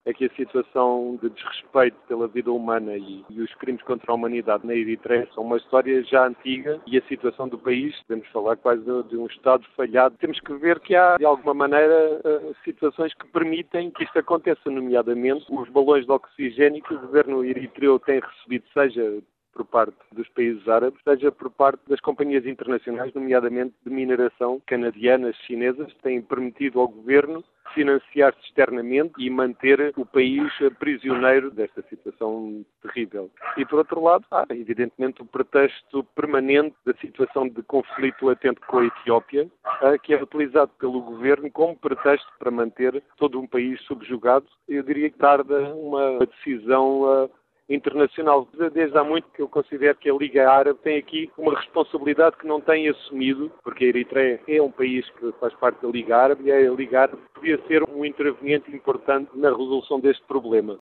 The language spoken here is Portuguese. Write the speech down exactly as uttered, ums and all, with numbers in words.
é que a situação de desrespeito pela vida humana e, e os crimes contra a humanidade na Eritreia são uma história já antiga e a situação do país, podemos falar quase de, de um Estado falhado. Temos que ver que há, de alguma maneira, uh, situações que permitem que isto aconteça, nomeadamente os balões de oxigênio que o governo eritreu tem recebido, seja por parte dos países árabes, seja por parte das companhias internacionais, nomeadamente de mineração canadianas, chinesas, que têm permitido ao governo financiar-se externamente e manter o país prisioneiro desta situação terrível. E, por outro lado, há, evidentemente, o pretexto permanente da situação de conflito latente com a Etiópia, que é utilizado pelo governo como pretexto para manter todo um país subjugado. Eu diria que tarda uma decisão internacional. Desde há muito que eu considero que a Liga Árabe tem aqui uma responsabilidade que não tem assumido, porque a Eritreia é um país que faz parte da Liga Árabe e a Liga Árabe podia ser um interveniente importante na resolução deste problema.